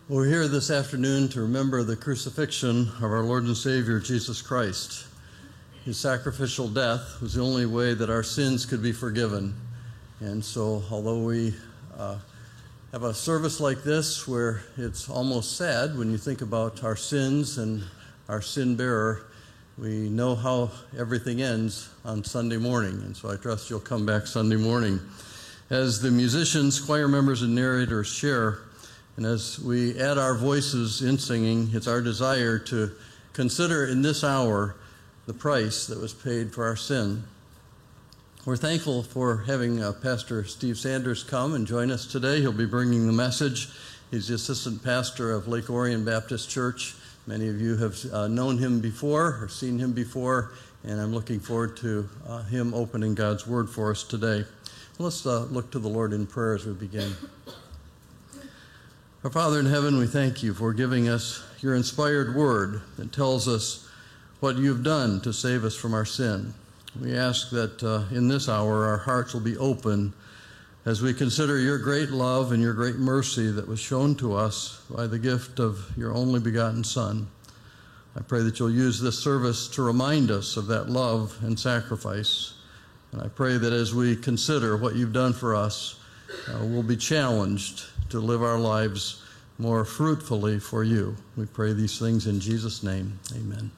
We're here this afternoon to remember the crucifixion of our Lord and Savior, Jesus Christ. His sacrificial death was the only way that our sins could be forgiven. And so, although we have a service like this where it's almost sad when you think about our sins and our sin bearer, we know how everything ends on Sunday morning. And so I trust you'll come back Sunday morning. As the musicians, choir members, and narrators share, and as we add our voices in singing, it's our desire to consider in this hour the price that was paid for our sin. We're thankful for having Pastor Steve Sanders come and join us today. He'll be bringing the message. He's the assistant pastor of Lake Orion Baptist Church. Many of you have known him before or seen him before, and I'm looking forward to him opening God's Word for us today. Let's look to the Lord in prayer as we begin. Our Father in heaven, we thank you for giving us your inspired word that tells us what you've done to save us from our sin. We ask that in this hour our hearts will be open as we consider your great love and your great mercy that was shown to us by the gift of your only begotten Son. I pray that you'll use this service to remind us of that love and sacrifice. And I pray that as we consider what you've done for us, we'll be challenged to live our lives more fruitfully for you. We pray these things in Jesus' name. Amen.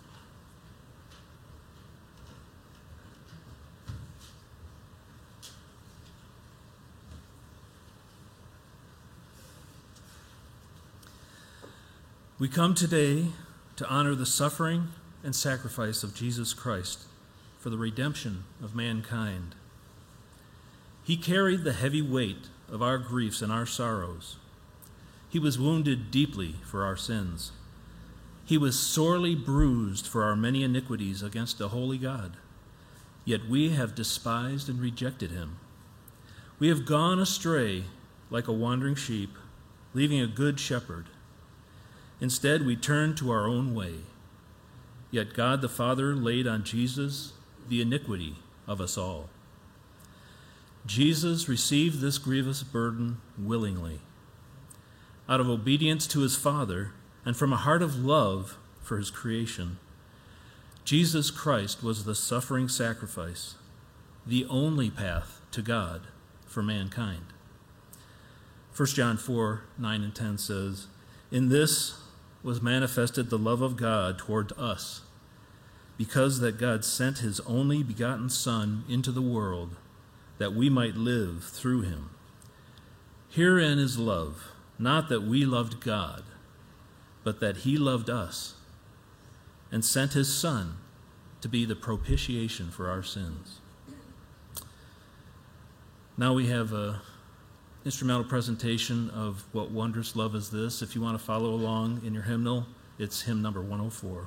We come today to honor the suffering and sacrifice of Jesus Christ for the redemption of mankind. He carried the heavy weight of our griefs and our sorrows. He was wounded deeply for our sins. He was sorely bruised for our many iniquities against a holy God. Yet we have despised and rejected him. We have gone astray like a wandering sheep, leaving a good shepherd. Instead, we turned to our own way. Yet God the Father laid on Jesus the iniquity of us all. Jesus received this grievous burden willingly. Out of obedience to his Father and from a heart of love for his creation, Jesus Christ was the suffering sacrifice, the only path to God for mankind. 1 John 4:9 and 10 says, "In this was manifested the love of God toward us, because that God sent his only begotten Son into the world, that we might live through him. Herein is love, not that we loved God, but that he loved us and sent his Son to be the propitiation for our sins." Now we have an instrumental presentation of What Wondrous Love Is This. If you want to follow along in your hymnal, it's hymn number 104.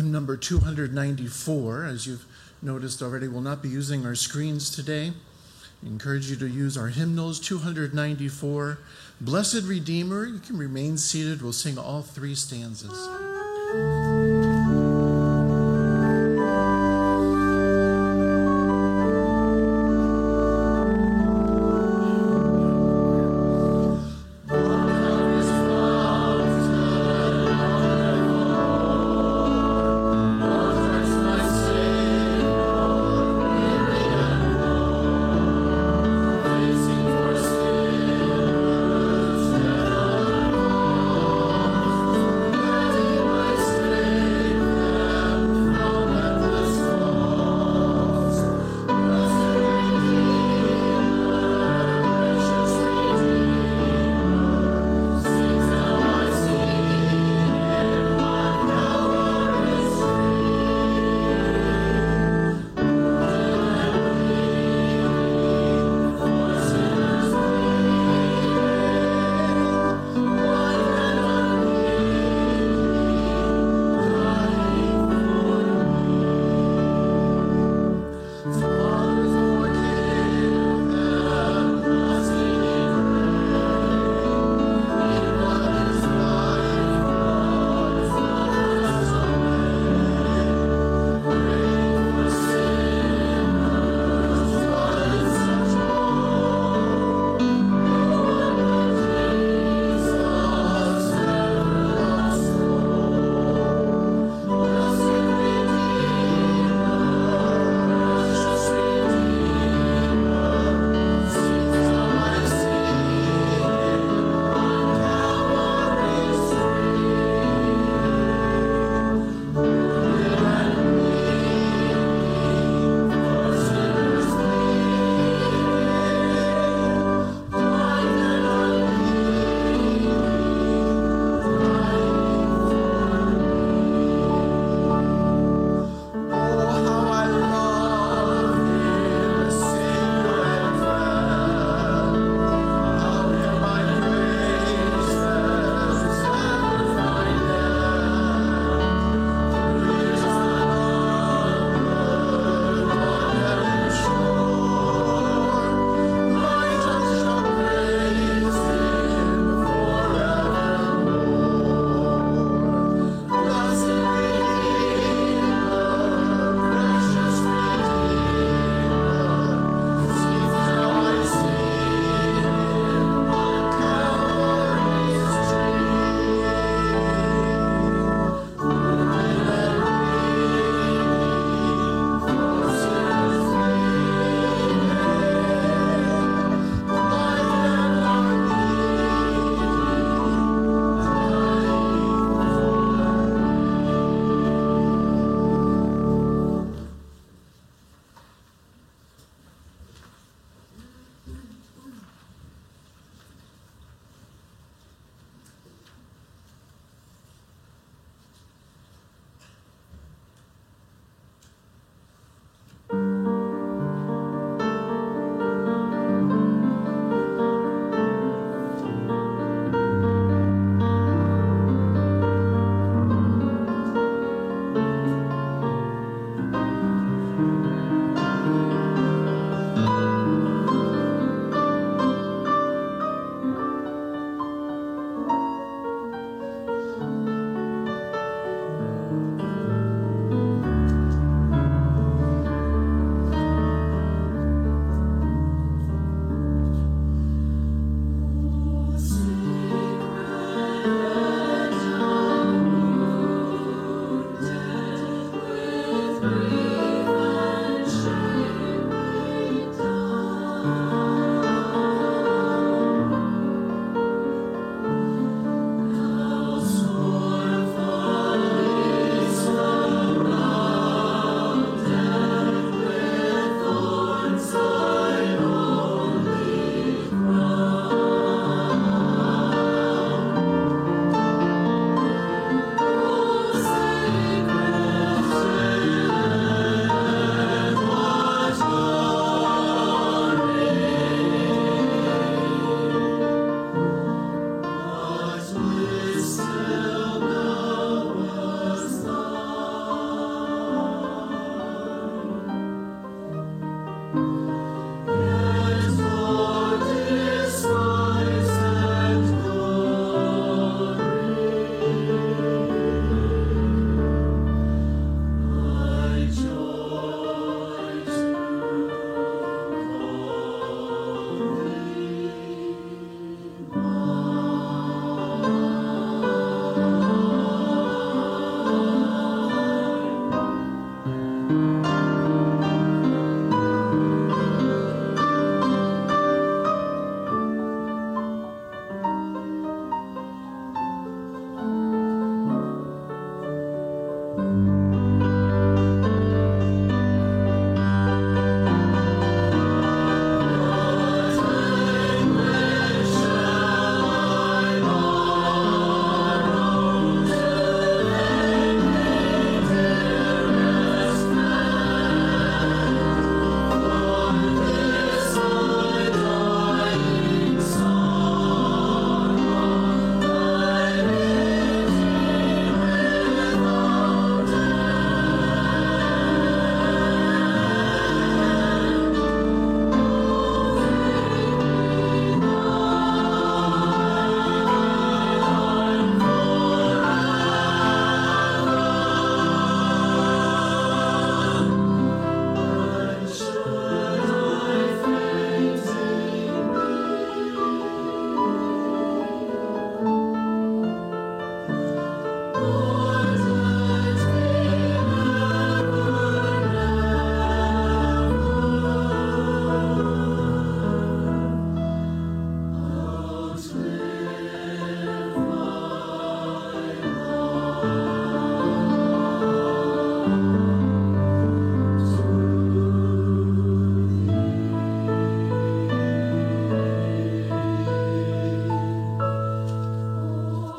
hymn number 294. As you've noticed already, we'll not be using our screens today. I encourage you to use our hymnals, 294. Blessed Redeemer, you can remain seated. We'll sing all three stanzas. Stay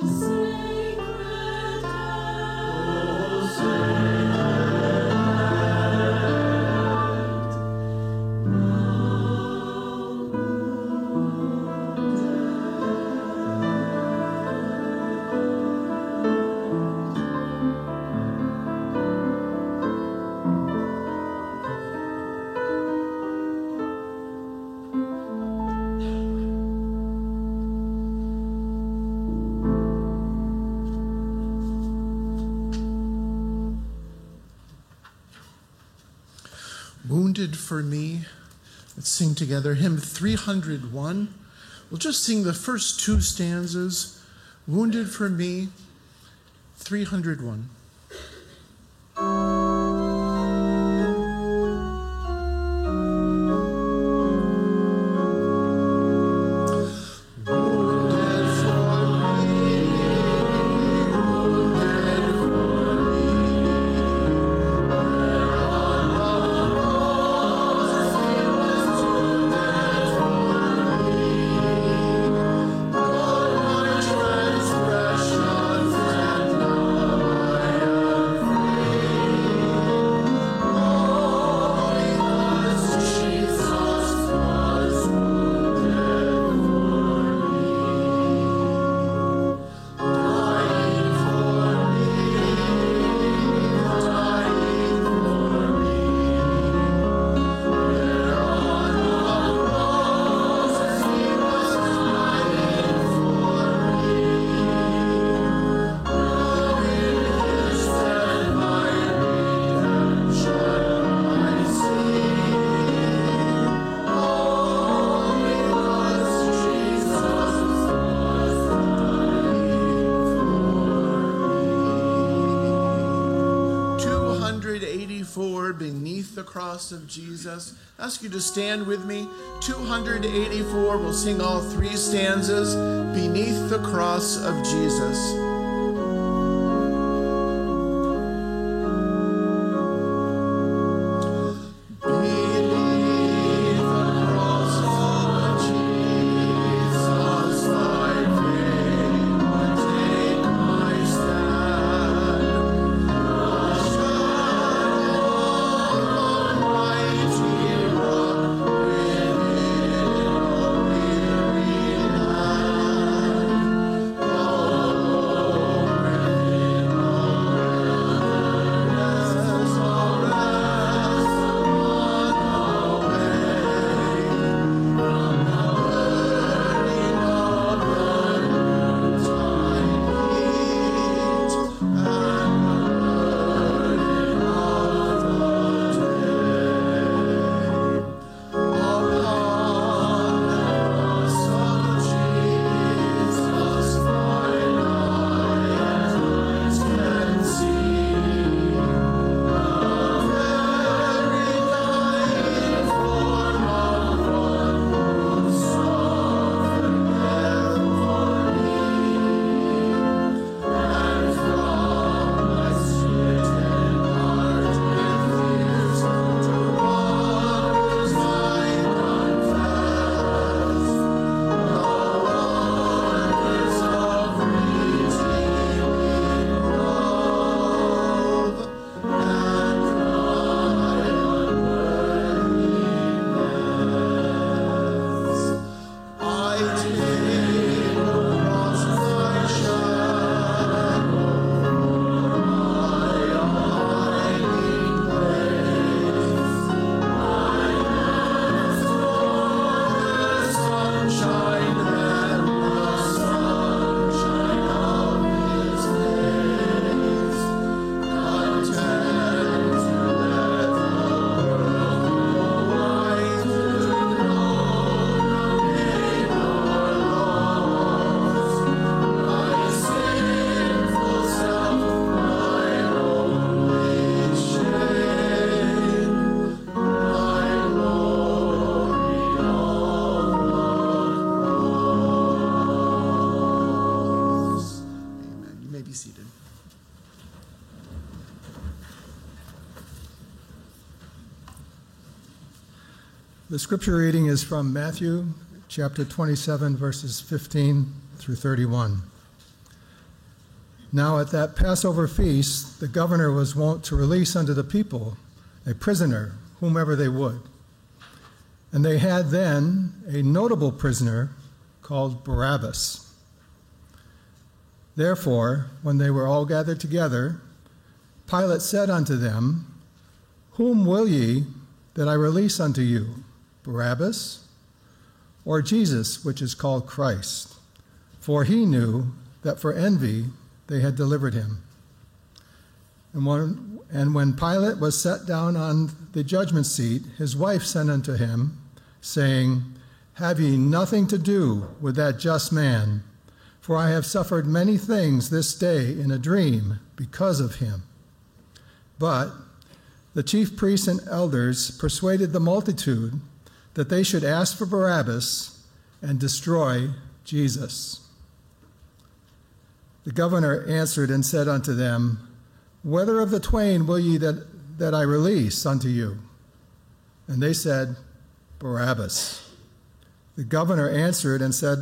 Wounded for me. Let's sing together hymn 301. We'll just sing the first two stanzas. Wounded for me, 301. Beneath the cross of Jesus. I ask you to stand with me. 284, we'll sing all three stanzas. Beneath the cross of Jesus. The scripture reading is from Matthew chapter 27, verses 15 through 31. Now at that Passover feast, the governor was wont to release unto the people a prisoner, whomever they would. And they had then a notable prisoner called Barabbas. Therefore, when they were all gathered together, Pilate said unto them, Whom will ye that I release unto you, Barabbas, or Jesus, which is called Christ? For he knew that for envy they had delivered him. And when Pilate was set down on the judgment seat, his wife sent unto him, saying, Have ye nothing to do with that just man? For I have suffered many things this day in a dream because of him. But the chief priests and elders persuaded the multitude that they should ask for Barabbas and destroy Jesus. The governor answered and said unto them, Whether of the twain will ye that I release unto you? And they said, Barabbas. The governor answered and said,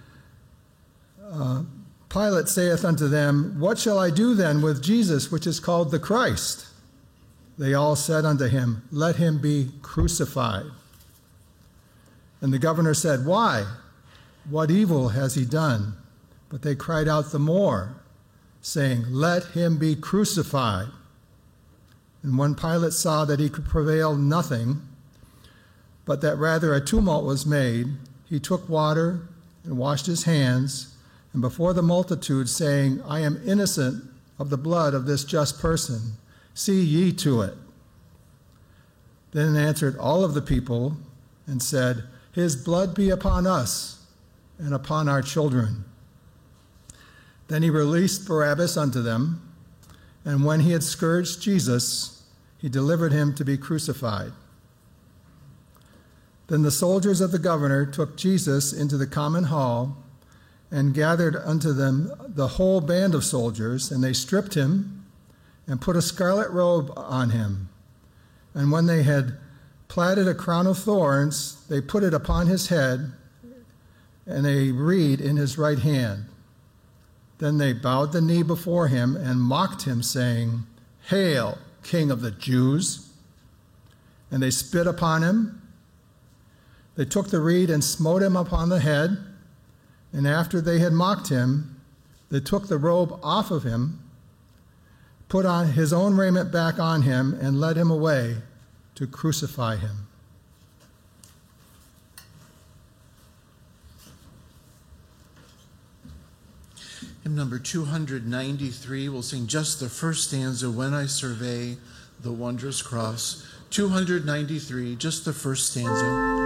Pilate saith unto them, What shall I do then with Jesus, which is called the Christ? They all said unto him, Let him be crucified. And the governor said, Why? What evil has he done? But they cried out the more, saying, Let him be crucified. And when Pilate saw that he could prevail nothing, but that rather a tumult was made, he took water and washed his hands, and before the multitude, saying, I am innocent of the blood of this just person. See ye to it. Then answered all of the people and said, His blood be upon us and upon our children. Then he released Barabbas unto them, and when he had scourged Jesus, he delivered him to be crucified. Then the soldiers of the governor took Jesus into the common hall and gathered unto them the whole band of soldiers, and they stripped him and put a scarlet robe on him. And when they had platted a crown of thorns, they put it upon his head and a reed in his right hand. Then they bowed the knee before him and mocked him, saying, Hail, King of the Jews! And they spit upon him. They took the reed and smote him upon the head. And after they had mocked him, they took the robe off of him, put on his own raiment back on him, and led him away to crucify him. Hymn number 293, we'll sing just the first stanza, When I Survey the Wondrous Cross. 293, just the first stanza.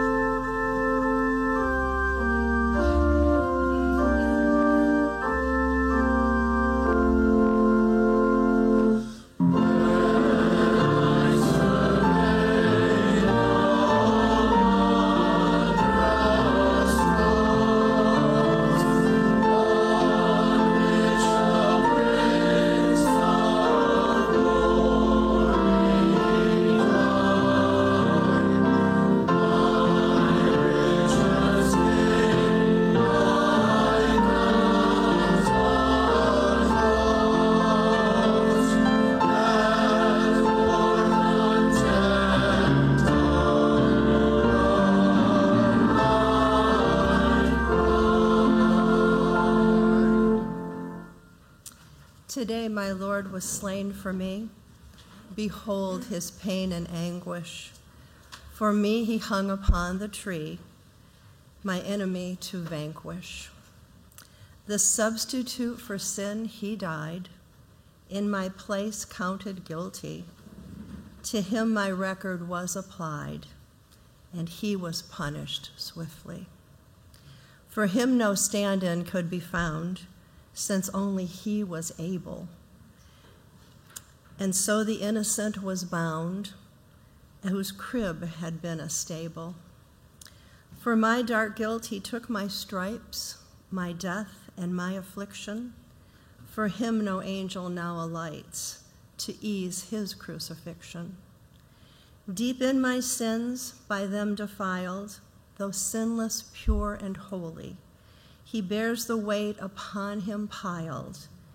Today my Lord was slain for me. Behold his pain and anguish. For me he hung upon the tree, my enemy to vanquish. The substitute for sin he died, in my place counted guilty. To him my record was applied, and he was punished swiftly. For him no stand-in could be found, since only he was able. And so the innocent was bound, whose crib had been a stable. For my dark guilt he took my stripes, my death and my affliction. For him no angel now alights, to ease his crucifixion. Deep in my sins, by them defiled, though sinless, pure, and holy, he bears the weight upon him piled,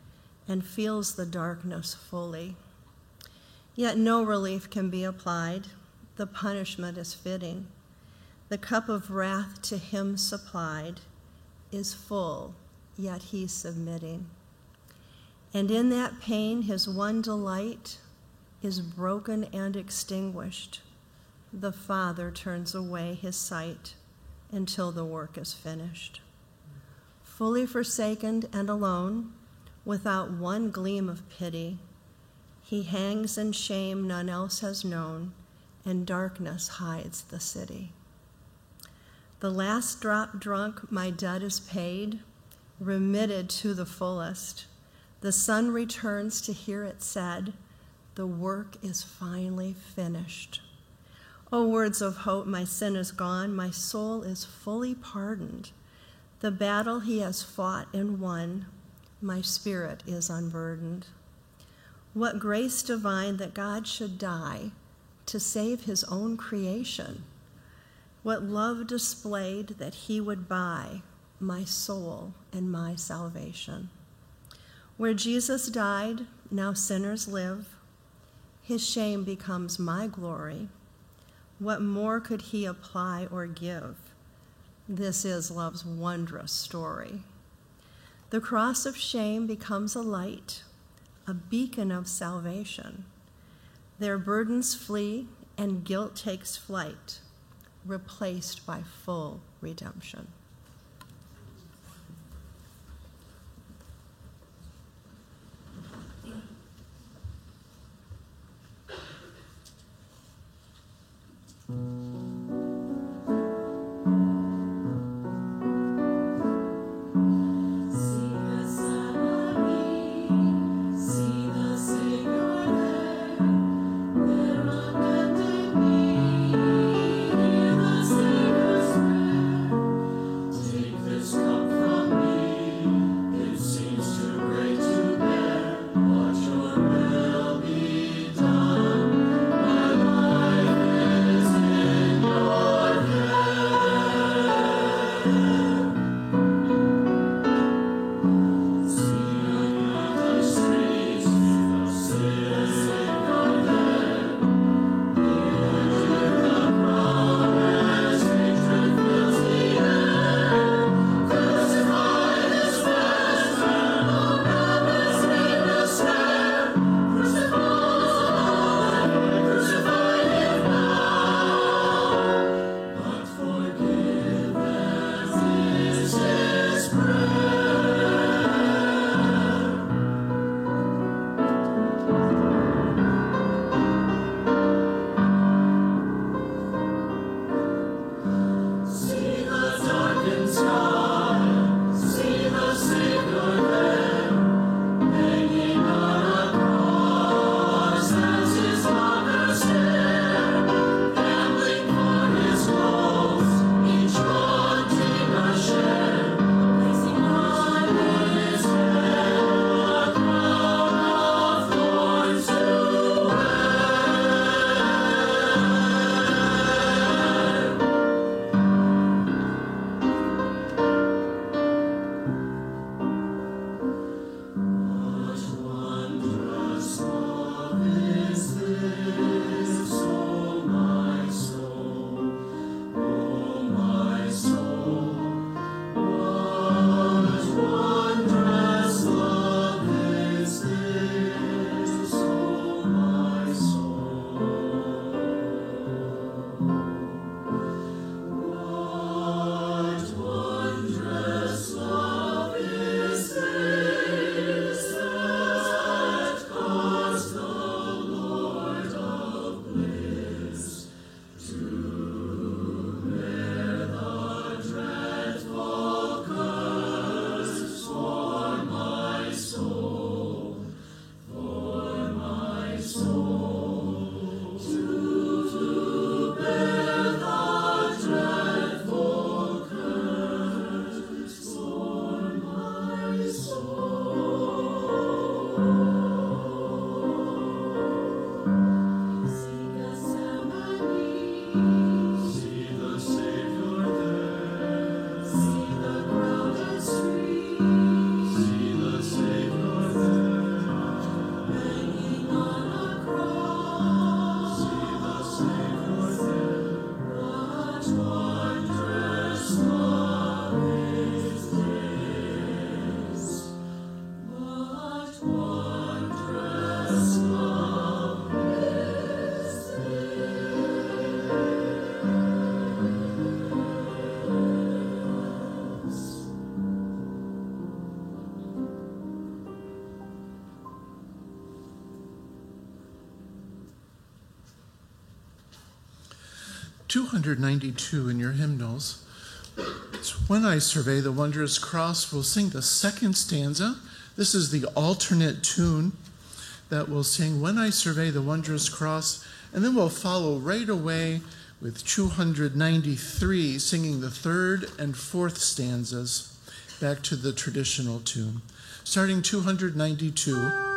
and feels the darkness fully. Yet no relief can be applied. The punishment is fitting. The cup of wrath to him supplied is full, yet he's submitting. And in that pain, his one delight is broken and extinguished. The Father turns away his sight until the work is finished. Fully forsaken and alone, without one gleam of pity, he hangs in shame none else has known, and darkness hides the city. The last drop drunk, my debt is paid, remitted to the fullest. The Son returns to hear it said, the work is finally finished. O words of hope, my sin is gone, my soul is fully pardoned. The battle he has fought and won, my spirit is unburdened. What grace divine that God should die to save his own creation. What love displayed that he would buy my soul and my salvation. Where Jesus died, now sinners live. His shame becomes my glory. What more could he apply or give? This is love's wondrous story. The cross of shame becomes a light, a beacon of salvation. Their burdens flee and guilt takes flight, replaced by full redemption. 292 in your hymnals. It's When I Survey the Wondrous Cross. We'll sing the second stanza. This is the alternate tune that we'll sing, When I Survey the Wondrous Cross, and then we'll follow right away with 293, singing the third and fourth stanzas back to the traditional tune. Starting 292.